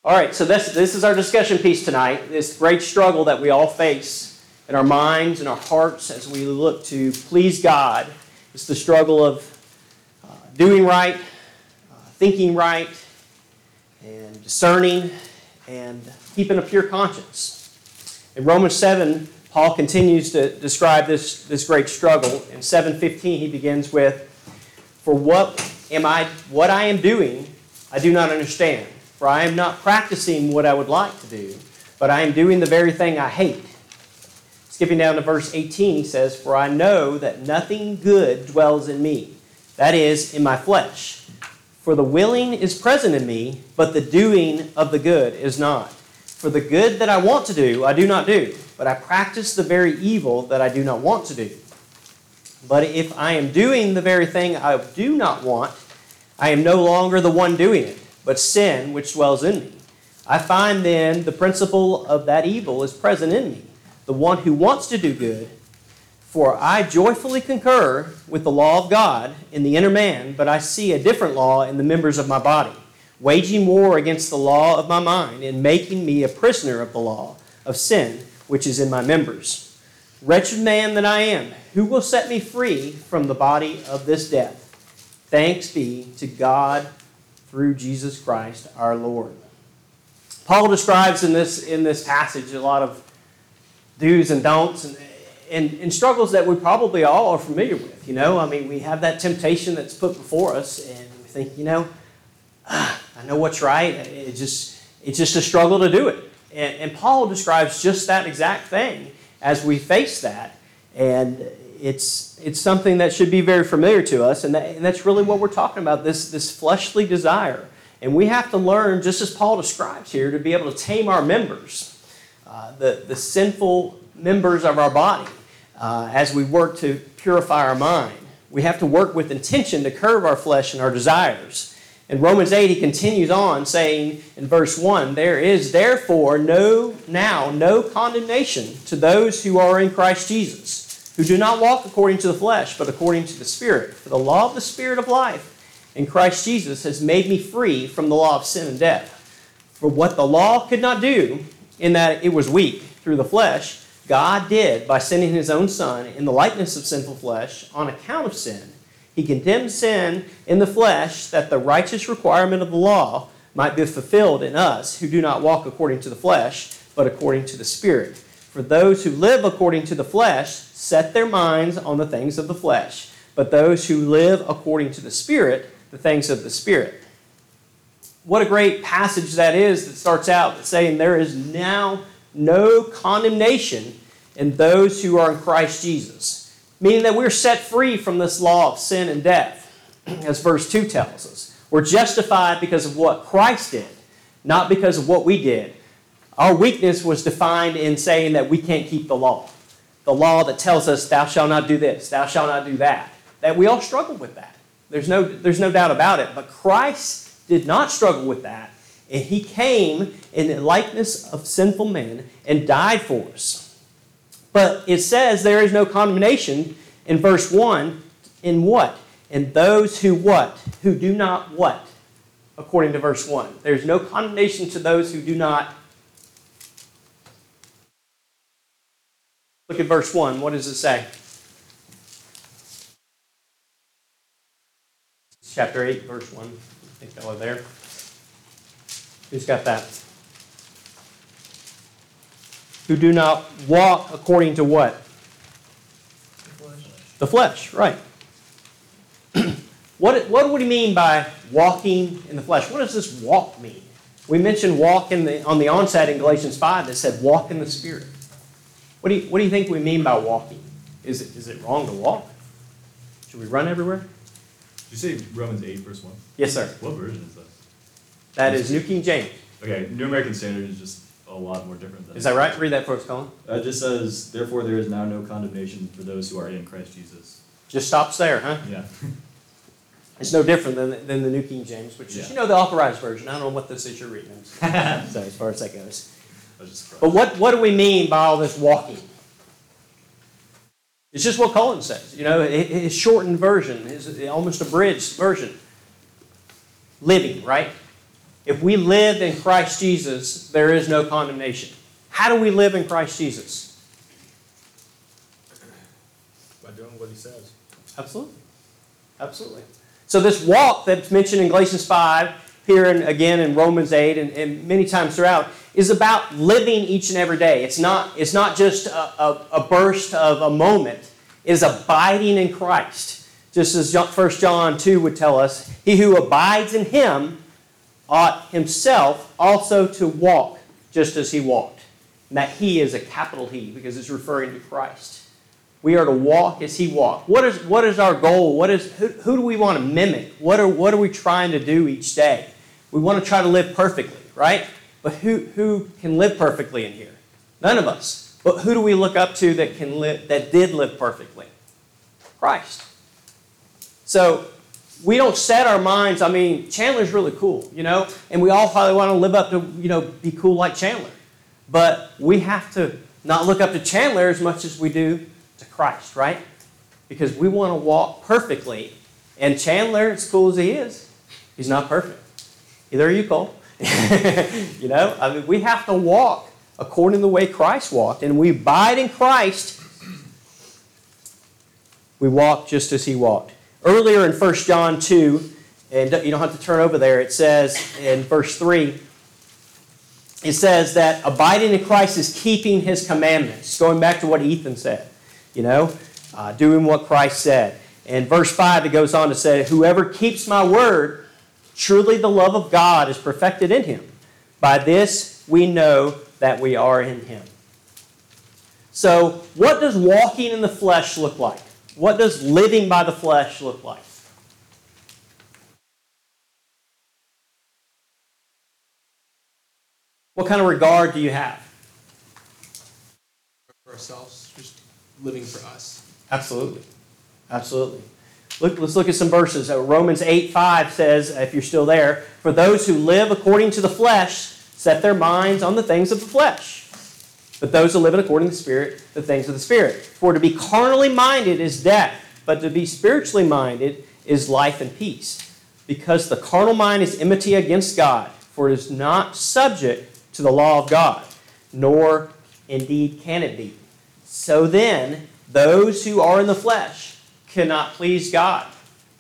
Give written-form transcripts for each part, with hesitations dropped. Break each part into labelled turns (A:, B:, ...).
A: All right, so this is our discussion piece tonight, this great struggle that we all face in our minds and our hearts as we look to please God. It's the struggle of doing right, thinking right, and discerning, and keeping a pure conscience. In Romans 7, Paul continues to describe this great struggle. In 7:15, he begins with, "For what I am doing, I do not understand. For I am not practicing what I would like to do, but I am doing the very thing I hate." Skipping down to verse 18, he says, "For I know that nothing good dwells in me, that is, in my flesh. For the willing is present in me, but the doing of the good is not. For the good that I want to do, I do not do, but I practice the very evil that I do not want to do. But if I am doing the very thing I do not want, I am no longer the one doing it, but sin which dwells in me. I find then the principle of that evil is present in me, the one who wants to do good. For I joyfully concur with the law of God in the inner man, but I see a different law in the members of my body, waging war against the law of my mind and making me a prisoner of the law of sin which is in my members. Wretched man that I am, who will set me free from the body of this death? Thanks be to God through Jesus Christ our Lord." Paul describes in this passage a lot of do's and don'ts and struggles that we probably all are familiar with. We have that temptation that's put before us, and we think, I know what's right. It's just a struggle to do it. And Paul describes just that exact thing as we face that, and it's something that should be very familiar to us, and that's really what we're talking about, this fleshly desire. And we have to learn, just as Paul describes here, to be able to tame our members, the sinful members of our body, as we work to purify our mind. We have to work with intention to curb our flesh and our desires. In Romans 8, he continues on saying in verse 1, "There is therefore no condemnation to those who are in Christ Jesus, who do not walk according to the flesh, but according to the Spirit. For the law of the Spirit of life in Christ Jesus has made me free from the law of sin and death. For what the law could not do, in that it was weak through the flesh, God did by sending his own Son in the likeness of sinful flesh on account of sin. He condemned sin in the flesh that the righteous requirement of the law might be fulfilled in us who do not walk according to the flesh, but according to the Spirit. For those who live according to the flesh set their minds on the things of the flesh, but those who live according to the Spirit, the things of the Spirit." What a great passage that is that starts out saying there is now no condemnation in those who are in Christ Jesus. Meaning that we're set free from this law of sin and death, as verse 2 tells us. We're justified because of what Christ did, not because of what we did. Our weakness was defined in saying that we can't keep the law. The law that tells us, "Thou shalt not do this, thou shalt not do that." That we all struggle with that. There's no doubt about it. But Christ did not struggle with that. And he came in the likeness of sinful men and died for us. But it says there is no condemnation in verse 1. In what? In those who what? Who do not what? According to verse 1. There's no condemnation to those who do not. Look at verse 1. What does it say? Chapter 8, verse 1. I think that was there. Who's got that? Who do not walk according to what? The flesh, right. What do we mean by walking in the flesh? What does this walk mean? We mentioned walk on the onset in Galatians 5 that said walk in the Spirit. What do you think we mean by walking? Is it wrong to walk? Should we run everywhere?
B: Did you say Romans 8, verse 1?
A: Yes, sir.
B: What version is that?
A: That is New King James.
B: Okay, New American Standard is just a lot more different than...
A: Is that right? Read that for us, Colin.
B: It just says, "Therefore there is now no condemnation for those who are in Christ Jesus."
A: Just stops there, huh?
B: Yeah.
A: It's no different than the New King James, which is, the authorized version. I don't know what this is you're reading. So as far as that goes.
B: I was just
A: But what do we mean by all this walking? It's just what Colin says. His shortened version, his almost abridged version. Living, right? If we live in Christ Jesus, there is no condemnation. How do we live in Christ Jesus?
C: By doing what he says.
A: Absolutely. Absolutely. So this walk that's mentioned in Galatians 5, here and again in Romans 8, and many times throughout, is about living each and every day. It's not just a burst of a moment. It is abiding in Christ. Just as 1 John 2 would tell us, he who abides in him ought himself also to walk just as he walked. And that he is a capital He, because it's referring to Christ. We are to walk as he walked. What is our goal? Who do we want to mimic? What are we trying to do each day? We want to try to live perfectly, right? But who can live perfectly in here? None of us. But who do we look up to that did live perfectly? Christ. So we don't set our minds. I mean, Chandler's really cool, and we all probably want to live up to, be cool like Chandler. But we have to not look up to Chandler as much as we do to Christ, right? Because we want to walk perfectly. And Chandler, as cool as he is, he's not perfect. Either are you, Cole. We have to walk according to the way Christ walked. And we abide in Christ. We walk just as he walked. Earlier in 1 John 2, and you don't have to turn over there, it says in verse 3, it says that abiding in Christ is keeping his commandments. Going back to what Ethan said, doing what Christ said. In verse 5, it goes on to say, whoever keeps my word, truly the love of God is perfected in him. By this we know that we are in him. So, what does walking in the flesh look like? What does living by the flesh look like? What kind of regard do you have?
D: For ourselves, just living for us.
A: Absolutely. Absolutely. Let's look at some verses. Romans 8:5 says, if you're still there, for those who live according to the flesh set their minds on the things of the flesh. But those who live according to the Spirit, the things of the Spirit. For to be carnally minded is death, but to be spiritually minded is life and peace. Because the carnal mind is enmity against God, for it is not subject to the law of God, nor indeed can it be. So then, those who are in the flesh cannot please God.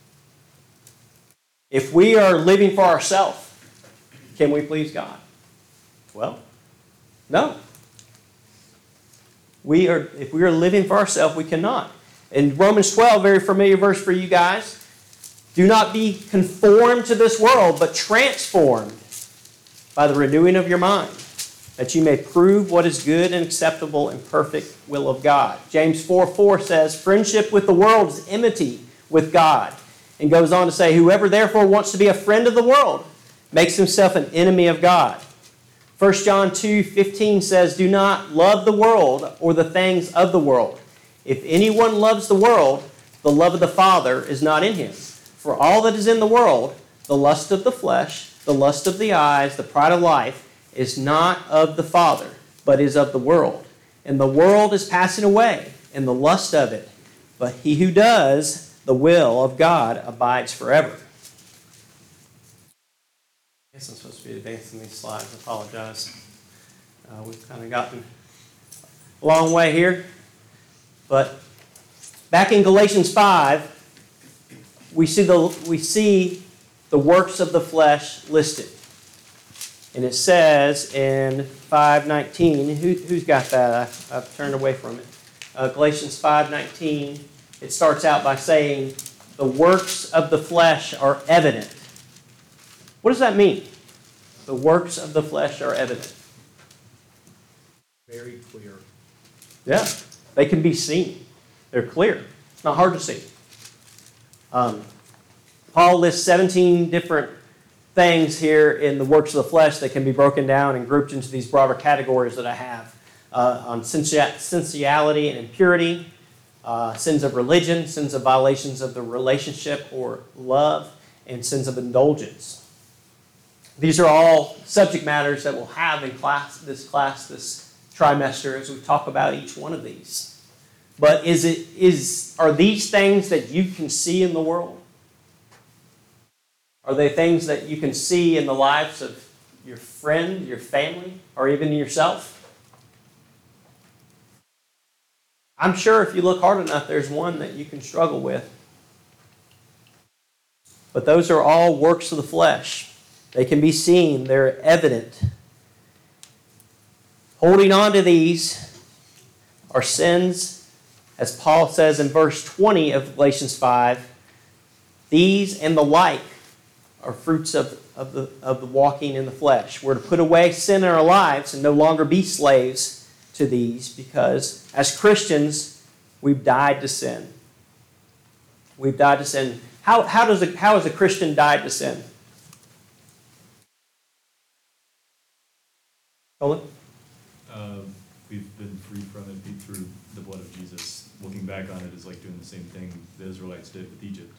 A: If we are living for ourselves, can we please God? Well, no. If we are living for ourselves, we cannot. In Romans 12, very familiar verse for you guys, do not be conformed to this world, but transformed by the renewing of your mind, that you may prove what is good and acceptable and perfect will of God. James 4:4 says, friendship with the world is enmity with God. And goes on to say, whoever therefore wants to be a friend of the world makes himself an enemy of God. 1 John 2:15 says, do not love the world or the things of the world. If anyone loves the world, the love of the Father is not in him. For all that is in the world, the lust of the flesh, the lust of the eyes, the pride of life, is not of the Father, but is of the world. And the world is passing away, and the lust of it. But he who does the will of God abides forever. I guess I'm supposed to be advancing these slides. I apologize. We've kind of gotten a long way here. But back in Galatians 5, we see the works of the flesh listed. And it says in 5:19, who's got that? I've turned away from it. Galatians 5:19, it starts out by saying, the works of the flesh are evident. What does that mean? The works of the flesh are evident.
D: Very clear.
A: Yeah, they can be seen. They're clear. It's not hard to see. Paul lists 17 different things here in the works of the flesh that can be broken down and grouped into these broader categories that I have. On sensuality and impurity, sins of religion, sins of violations of the relationship or love, and sins of indulgence. These are all subject matters that we'll have in this trimester as we talk about each one of these. But are these things that you can see in the world? Are they things that you can see in the lives of your friend, your family, or even yourself? I'm sure if you look hard enough, there's one that you can struggle with. But those are all works of the flesh. They can be seen. They're evident. Holding on to these are sins, as Paul says in verse 20 of Galatians 5, these and the like are fruits of the walking in the flesh. We're to put away sin in our lives and no longer be slaves to these, because as Christians, we've died to sin. We've died to sin. How has a Christian died to sin? Colin?
B: We've been freed from it through the blood of Jesus. Looking back on it is like doing the same thing the Israelites did with Egypt.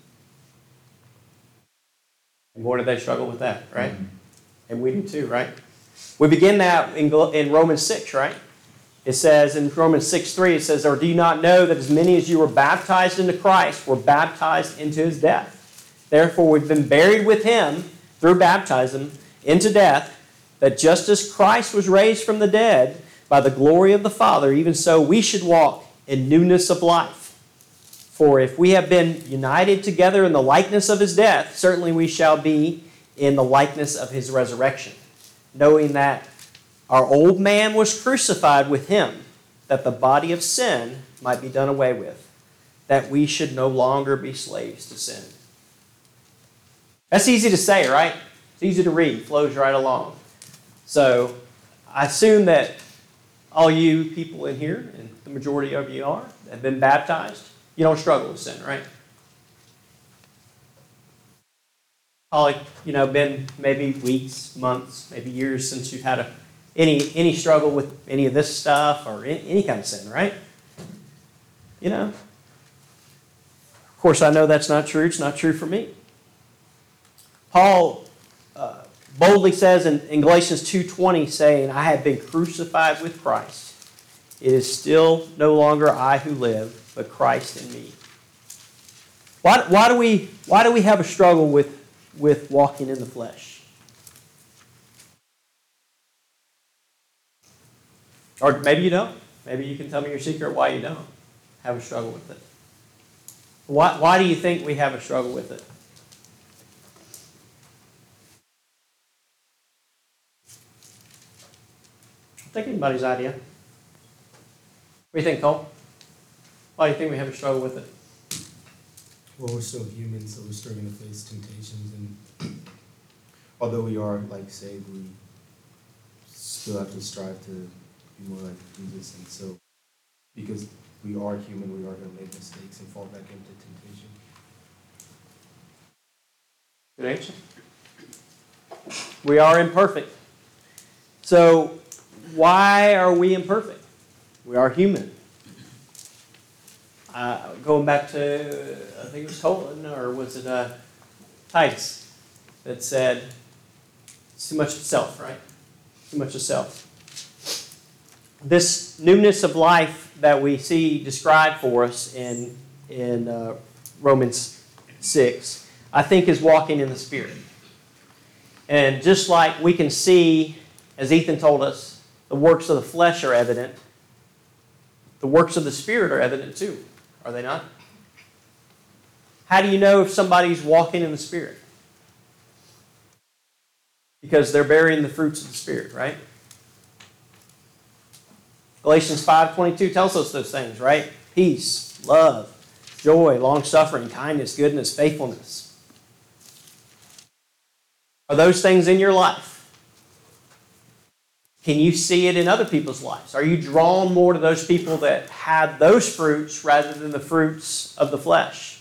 A: And boy, did they struggle with that, right?
B: Mm-hmm.
A: And we do too, right? We begin that in Romans 6, right? It says in Romans 6:3, it says, or do you not know that as many as you were baptized into Christ were baptized into his death? Therefore, we've been buried with him through baptism into death, that just as Christ was raised from the dead by the glory of the Father, even so we should walk in newness of life. For if we have been united together in the likeness of his death, certainly we shall be in the likeness of his resurrection, knowing that our old man was crucified with him, that the body of sin might be done away with, that we should no longer be slaves to sin. That's easy to say, right? It's easy to read, flows right along. So I assume that all you people in here, and the majority of you are, have been baptized. You don't struggle with sin, right? Probably, been maybe weeks, months, maybe years since you've had any struggle with any of this stuff or any kind of sin, right? Of course, I know that's not true. It's not true for me. Paul boldly says in Galatians 2:20, saying, I have been crucified with Christ. It is still no longer I who live, but Christ in me. Why do we have a struggle with walking in the flesh? Or maybe you don't. Maybe you can tell me your secret why you don't have a struggle with it. Why do you think we have a struggle with it? Take anybody's idea. What do you think, Cole? Why do you think we have a struggle with it?
D: Well, we're still human, so we're still going to face temptations, and although we are saved, we still have to strive to be more like Jesus. And so, because we are human, we are going to make mistakes and fall back into temptation.
A: Good answer. We are imperfect. So, why are we imperfect? We are human. Going back to, I think it was Colin, or was it Titus, that said, it's too much of self, right? Too much of self. This newness of life that we see described for us in Romans 6, I think is walking in the Spirit. And just like we can see, as Ethan told us, the works of the flesh are evident, the works of the Spirit are evident too, are they not? How do you know if somebody's walking in the Spirit? Because they're bearing the fruits of the Spirit, right? Galatians 5:22 tells us those things, right? Peace, love, joy, long-suffering, kindness, goodness, faithfulness. Are those things in your life? Can you see it in other people's lives? Are you drawn more to those people that have those fruits rather than the fruits of the flesh?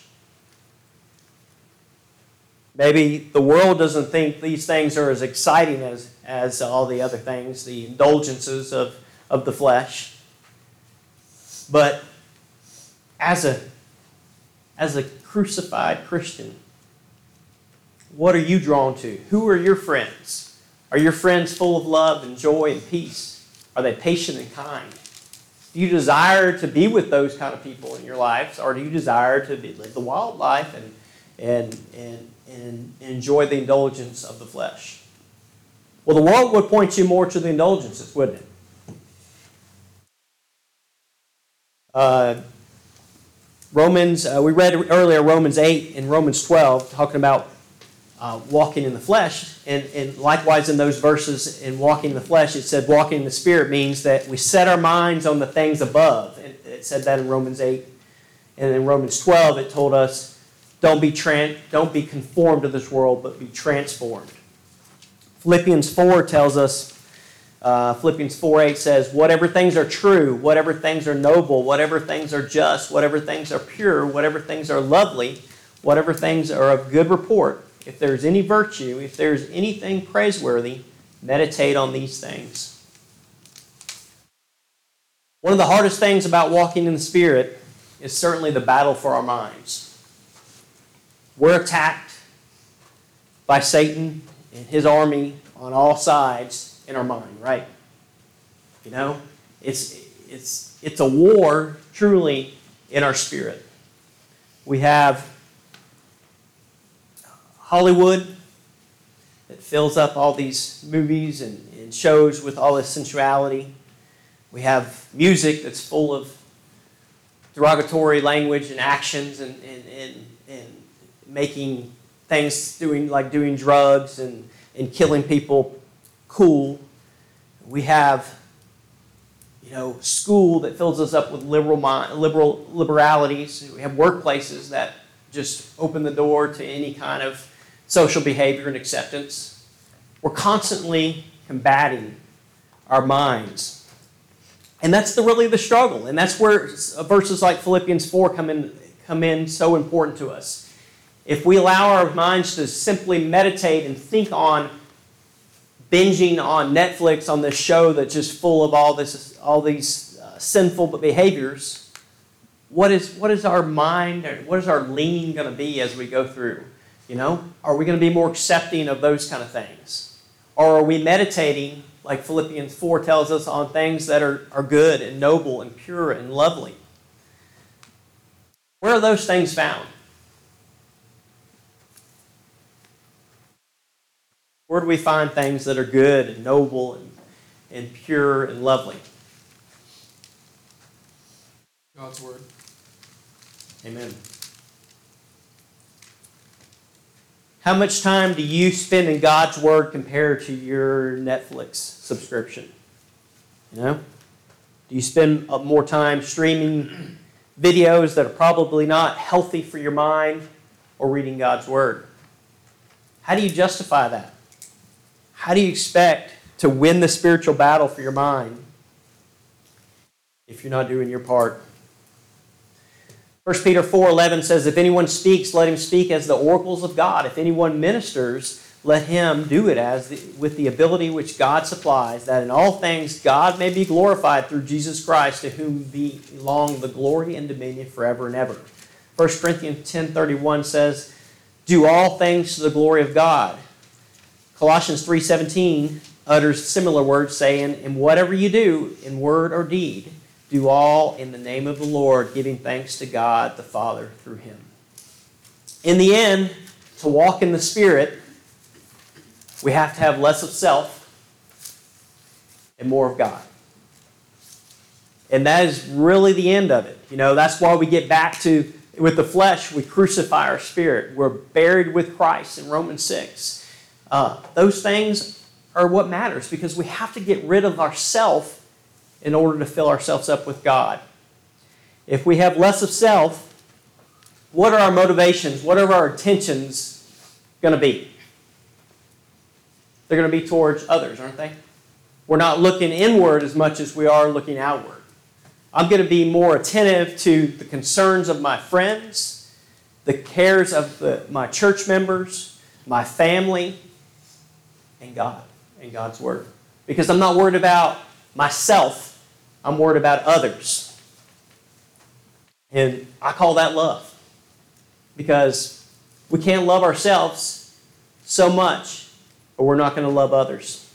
A: Maybe the world doesn't think these things are as exciting as all the other things, the indulgences of the flesh. But as a crucified Christian, what are you drawn to? Who are your friends? Are your friends full of love and joy and peace? Are they patient and kind? Do you desire to be with those kind of people in your lives, or do you desire to live the wild life and and enjoy the indulgence of the flesh. Well, the world would point you more to the indulgences, wouldn't it? We read earlier Romans 8 and Romans 12, talking about walking in the flesh. And likewise in those verses in walking in the flesh, it said walking in the Spirit means that we set our minds on the things above. And it said that in Romans 8. And in Romans 12, it told us, don't be conformed to this world, but be transformed. Philippians 4 tells us, Philippians 4:8 says, whatever things are true, whatever things are noble, whatever things are just, whatever things are pure, whatever things are lovely, whatever things are of good report, if there's any virtue, if there's anything praiseworthy, meditate on these things. One of the hardest things about walking in the Spirit is certainly the battle for our minds. We're attacked by Satan and his army on all sides in our mind, right? You know, it's a war truly in our spirit. We have Hollywood that fills up all these movies and shows with all this sensuality. We have music that's full of derogatory language and actions and making things, doing drugs and killing people cool. We have, school that fills us up with liberalities. We have workplaces that just open the door to any kind of social behavior and acceptance. We're constantly combating our minds. And that's really the struggle. And that's where verses like Philippians 4 come in so important to us. If we allow our minds to simply meditate and think on binging on Netflix on this show that's just full of all these sinful behaviors, what is our mind, what is our lean going to be as we go through? Are we going to be more accepting of those kind of things? Or are we meditating, like Philippians 4 tells us, on things that are good and noble and pure and lovely? Where are those things found? Where do we find things that are good and noble and pure and lovely?
E: God's Word.
A: Amen. How much time do you spend in God's Word compared to your Netflix subscription? Do you spend more time streaming videos that are probably not healthy for your mind, or reading God's Word? How do you justify that? How do you expect to win the spiritual battle for your mind if you're not doing your part? 1 Peter 4:11 says, if anyone speaks, let him speak as the oracles of God. If anyone ministers, let him do it with the ability which God supplies, that in all things God may be glorified through Jesus Christ, to whom belong the glory and dominion forever and ever. 1 Corinthians 10:31 says, do all things to the glory of God. Colossians 3:17 utters similar words, saying, and whatever you do, in word or deed, do all in the name of the Lord, giving thanks to God the Father through Him. In the end, to walk in the Spirit, we have to have less of self and more of God. And that is really the end of it. That's why we get back to, with the flesh, we crucify our spirit. We're buried with Christ in Romans 6. Those things are what matters, because we have to get rid of ourself in order to fill ourselves up with God. If we have less of self, what are our motivations? What are our intentions going to be? They're going to be towards others, aren't they? We're not looking inward as much as we are looking outward. I'm going to be more attentive to the concerns of my friends, the cares of my church members, my family, and God, and God's Word. Because I'm not worried about myself, I'm worried about others. And I call that love. Because we can't love ourselves so much, but we're not going to love others.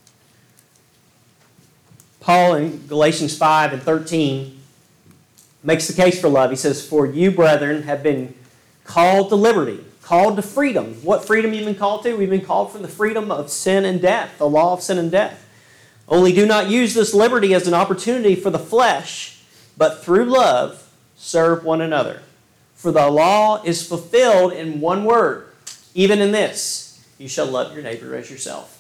A: Paul in Galatians 5:13 makes the case for love. He says, for you, brethren, have been called to liberty. called to freedom. What freedom have you been called to? We've been called for the freedom of sin and death, the law of sin and death. Only do not use this liberty as an opportunity for the flesh, but through love serve one another. For the law is fulfilled in one word, even in this, you shall love your neighbor as yourself.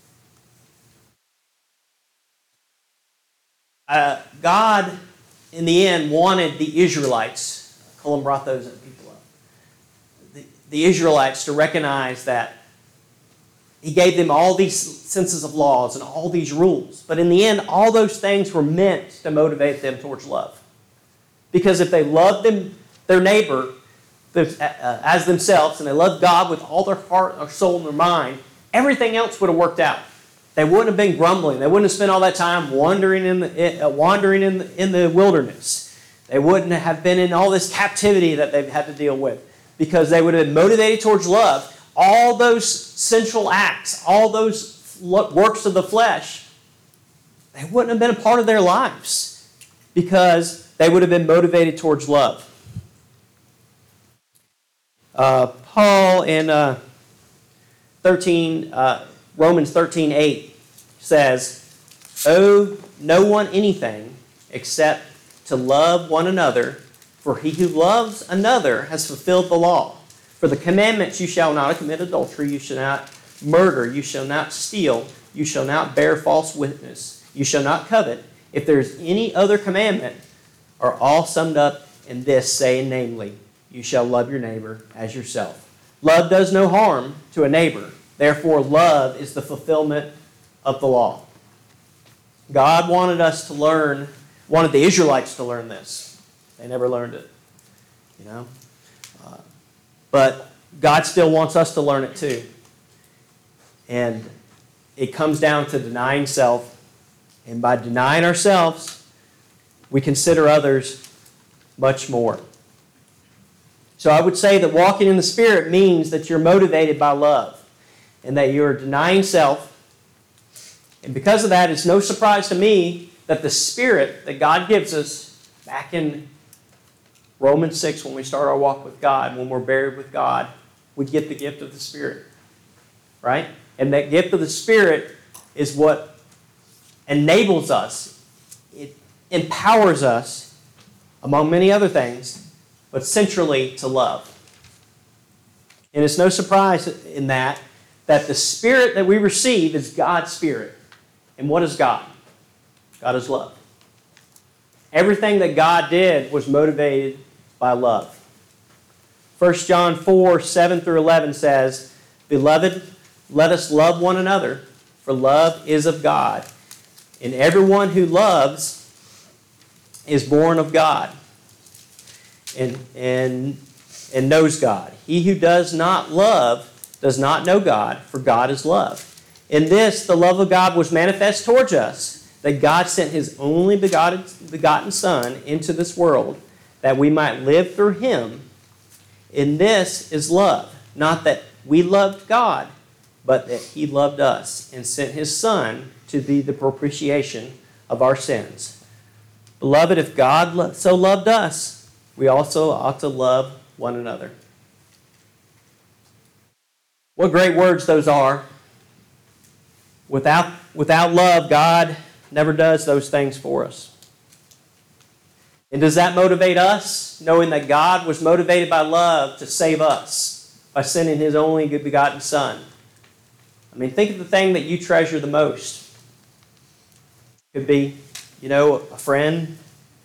A: God, in the end, wanted the Israelites, Colin brought those people up, the Israelites to recognize that He gave them all these senses of laws and all these rules. But in the end, all those things were meant to motivate them towards love. Because if they loved their neighbor as themselves, and they loved God with all their heart, their soul, and their mind, everything else would have worked out. They wouldn't have been grumbling. They wouldn't have spent all that time wandering in the wilderness. They wouldn't have been in all this captivity that they've had to deal with, because they would have been motivated towards love. All those sensual acts, all those works of the flesh, they wouldn't have been a part of their lives, because they would have been motivated towards love. Paul in Romans 13:8 says, "Owe no one anything except to love one another, for he who loves another has fulfilled the law. For the commandments, you shall not commit adultery, you shall not murder, you shall not steal, you shall not bear false witness, you shall not covet. If there is any other commandment, are all summed up in this, saying, namely, you shall love your neighbor as yourself." Love does no harm to a neighbor. Therefore, love is the fulfillment of the law. God wanted the Israelites to learn this. They never learned it, But God still wants us to learn it too. And it comes down to denying self. And by denying ourselves, we consider others much more. So I would say that walking in the Spirit means that you're motivated by love and that you're denying self. And because of that, it's no surprise to me that the Spirit that God gives us back in Romans 6, when we start our walk with God, when we're buried with God, we get the gift of the Spirit, right? And that gift of the Spirit is what enables us. It empowers us, among many other things, but centrally to love. And it's no surprise in that the Spirit that we receive is God's Spirit. And what is God? God is love. Everything that God did was motivated by love. 1 John 4, 7 through 11 says, "Beloved, let us love one another, for love is of God. And everyone who loves is born of God and knows God. He who does not love does not know God, for God is love. In this, the love of God was manifest towards us, that God sent His only begotten Son into this world, that we might live through Him. In this is love, not that we loved God, but that He loved us and sent His Son to be the propitiation of our sins. Beloved, if God so loved us, we also ought to love one another." What great words those are. Without love, God never does those things for us. And does that motivate us, knowing that God was motivated by love to save us by sending His only begotten Son? I mean, think of the thing that you treasure the most. Could be, a friend,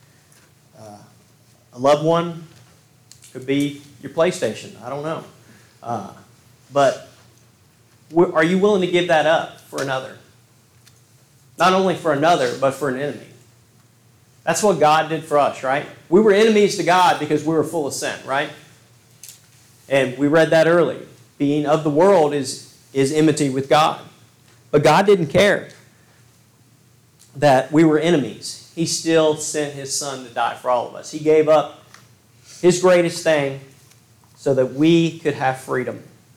A: a loved one. Could be your PlayStation. I don't know. But are you willing to give that up for another? Not only for another, but for an enemy. That's what God did for us, right? We were enemies to God because we were full of sin, right? And we read that early. Being of the world is enmity with God. But God didn't care that we were enemies. He still sent His Son to die for all of us. He gave up His greatest thing so that we could have freedom.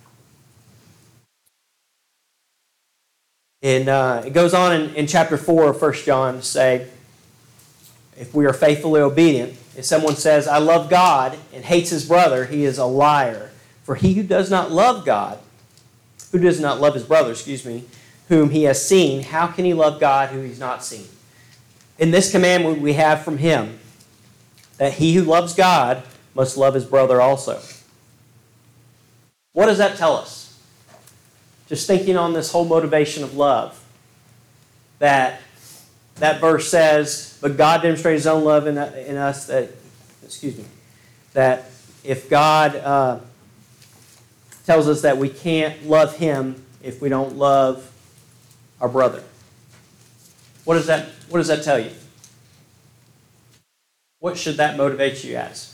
A: And it goes on in chapter 4 of 1 John to say, if we are faithfully obedient, if someone says, "I love God," and hates his brother, he is a liar. For he who does not love God, who does not love his brother, whom he has seen, how can he love God who he's not seen? In this commandment we have from him, that he who loves God must love his brother also. What does that tell us? Just thinking on this whole motivation of love. That verse says, but God demonstrated his own love in us that if God tells us that we can't love him if we don't love our brother. What does that tell you? What should that motivate you as?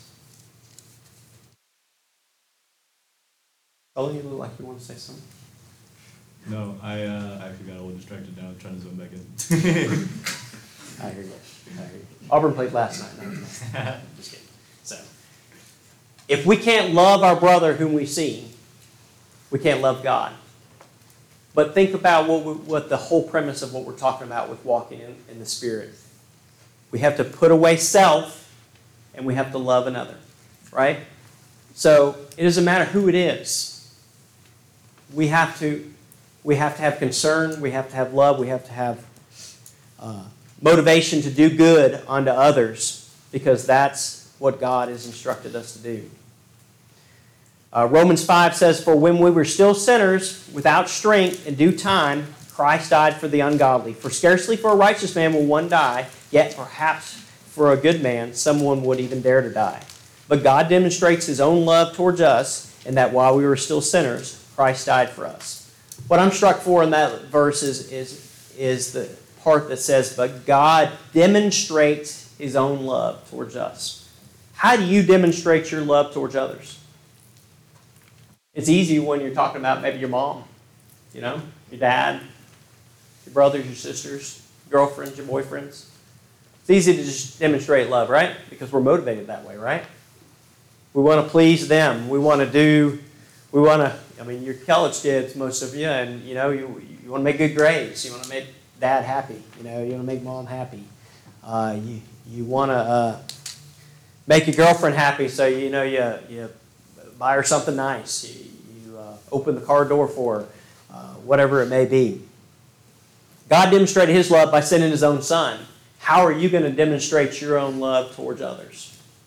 A: Colin, you look like you want to say something.
B: No, I actually got a little distracted now trying to zoom back in.
A: I hear you. Auburn played last night. No, just kidding. So, if we can't love our brother whom we see, we can't love God. But think about what the whole premise of what we're talking about with walking in the Spirit. We have to put away self, and we have to love another, right? So it doesn't matter who it is. We have to have concern. We have to have love. We have to have motivation to do good unto others, because that's what God has instructed us to do. Romans 5 says, for when we were still sinners, without strength, in due time, Christ died for the ungodly. For scarcely for a righteous man will one die, yet perhaps for a good man someone would even dare to die. But God demonstrates his own love towards us, in that while we were still sinners, Christ died for us. What I'm struck for in that verse is the part that says, but God demonstrates his own love towards us. How do you demonstrate your love towards others? It's easy when you're talking about maybe your mom, your dad, your brothers, your sisters, girlfriends, your boyfriends. It's easy to just demonstrate love, right? Because we're motivated that way, right? We want to please them. You're college kids, most of you, and you want to make good grades. You want to make dad happy. You want to make mom happy. You want to make your girlfriend happy, so you buy her something nice. You open the car door for her, whatever it may be. God demonstrated his love by sending his own son. How are you going to demonstrate your own love towards others?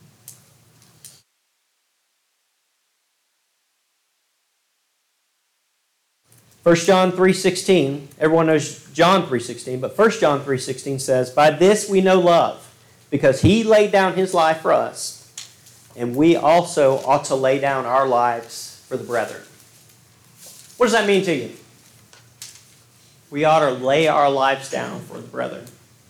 A: First John 3:16, everyone knows John 3:16, but 1 John 3:16 says, by this we know love, because he laid down his life for us, and we also ought to lay down our lives for the brethren. What does that mean to you? We ought to lay our lives down for the brethren.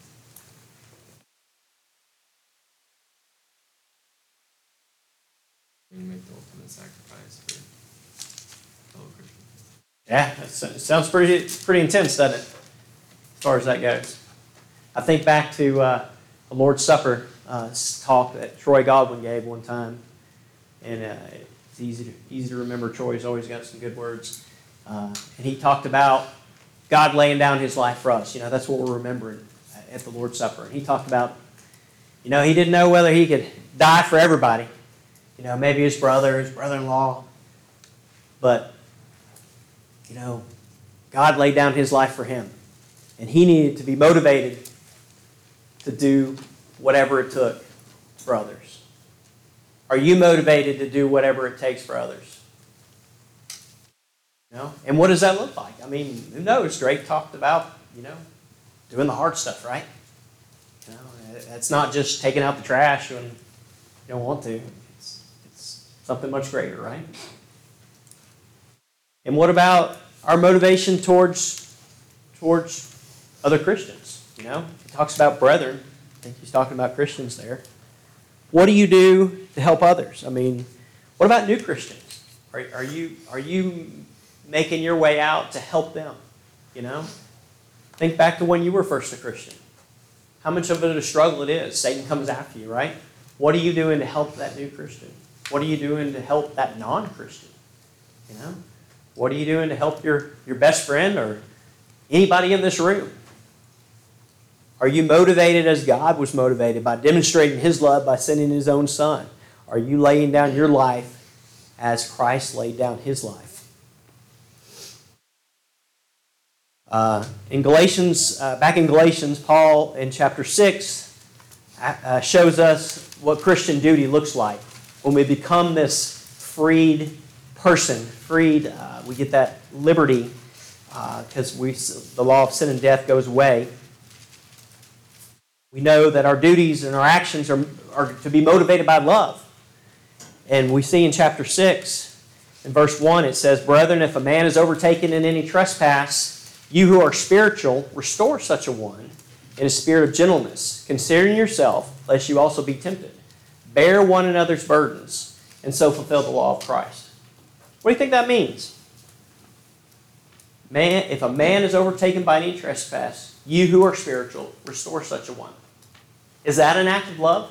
D: You make the ultimate sacrifice for fellow Christians.
A: Yeah, it sounds pretty intense, doesn't it? As far as that goes. I think back to the Lord's Supper talk that Troy Godwin gave one time. And it's easy to remember. Troy's always got some good words. And he talked about God laying down his life for us. That's what we're remembering at the Lord's Supper. And he talked about, he didn't know whether he could die for everybody. Maybe his brother, his brother-in-law. But, God laid down his life for him. And he needed to be motivated to do whatever it took for others. Are you motivated to do whatever it takes for others? And what does that look like? Who knows? Drake talked about, doing the hard stuff, right? It's not just taking out the trash when you don't want to. It's something much greater, right? And what about our motivation towards other Christians? He talks about brethren. I think he's talking about Christians there. What do you do to help others? What about new Christians? Are you making your way out to help them? Think back to when you were first a Christian. How much of a struggle it is. Satan comes after you, right? What are you doing to help that new Christian? What are you doing to help that non-Christian? What are you doing to help your best friend or anybody in this room? Are you motivated as God was motivated by demonstrating his love by sending his own son? Are you laying down your life as Christ laid down his life. Back in Galatians, Paul in chapter 6 shows us what Christian duty looks like when we become this freed person. We get that liberty because the law of sin and death goes away. We know that our duties and our actions are to be motivated by love. And we see in chapter 6, in verse 1, it says, "Brethren, if a man is overtaken in any trespass, you who are spiritual, restore such a one in a spirit of gentleness, considering yourself, lest you also be tempted. Bear one another's burdens, and so fulfill the law of Christ." What do you think that means? If a man is overtaken by any trespass, you who are spiritual, restore such a one. Is that an act of love?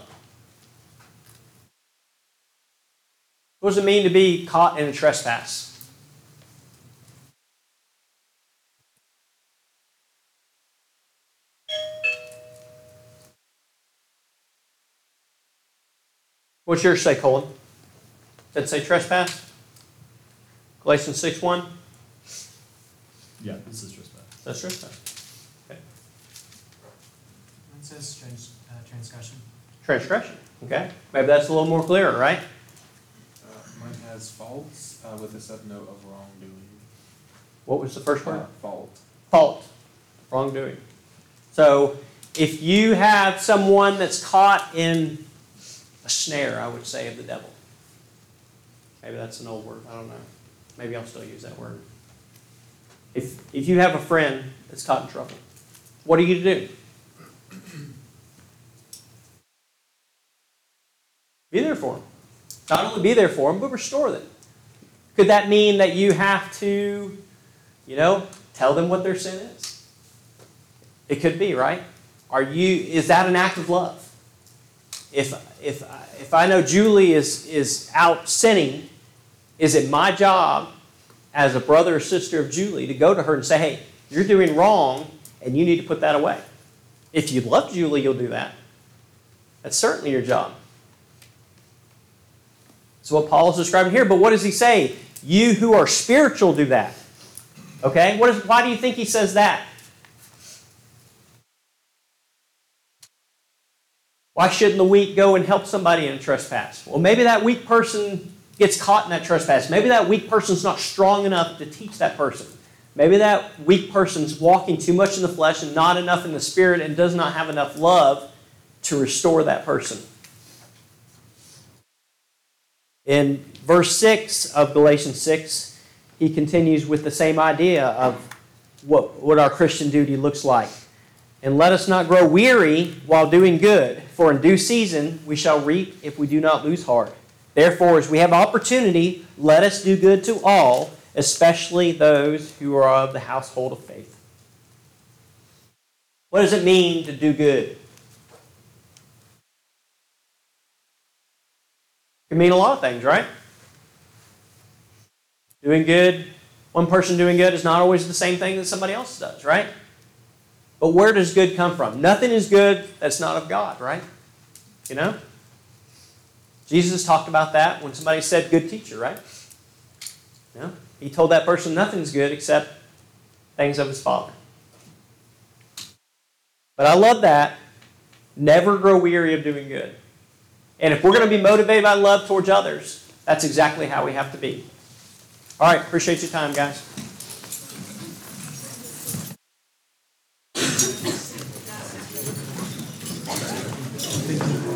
A: What does it mean to be caught in a trespass? What's yours say, Colin? Does it say trespass? Galatians 6:1?
B: Yeah, this is trespass.
A: That's trespass. Okay.
E: It says transgression.
A: Transgression. Okay. Maybe that's a little more clear, right?
F: Mine has faults with a subnote of wrongdoing.
A: What was the first word?
F: Fault.
A: Fault. Wrongdoing. So if you have someone that's caught in a snare, I would say, of the devil. Maybe that's an old word. I don't know. Maybe I'll still use that word. If you have a friend that's caught in trouble, what are you to do? Be there for them. Not only be there for them, but restore them. Could that mean that you have to, tell them what their sin is? It could be, right? Is that an act of love? If I know Julie is out sinning, is it my job as a brother or sister of Julie to go to her and say, "Hey, you're doing wrong and you need to put that away"? If you love Julie, you'll do that. That's certainly your job. That's what Paul is describing here. But what does he say? You who are spiritual do that. Okay? Why do you think he says that? Why shouldn't the weak go and help somebody in a trespass? Well, maybe that weak person gets caught in that trespass. Maybe that weak person's not strong enough to teach that person. Maybe that weak person's walking too much in the flesh and not enough in the spirit and does not have enough love to restore that person. In verse 6 of Galatians 6, he continues with the same idea of what our Christian duty looks like. "And let us not grow weary while doing good, for in due season we shall reap if we do not lose heart. Therefore, as we have opportunity, let us do good to all, especially those who are of the household of faith." What does it mean to do good? It can mean a lot of things, right? Doing good, one person doing good is not always the same thing that somebody else does, right? But where does good come from? Nothing is good that's not of God, right? Jesus talked about that when somebody said good teacher, right? He told that person nothing's good except things of his Father. But I love that. Never grow weary of doing good. And if we're going to be motivated by love towards others, that's exactly how we have to be. All right, appreciate your time, guys.
D: Thank you.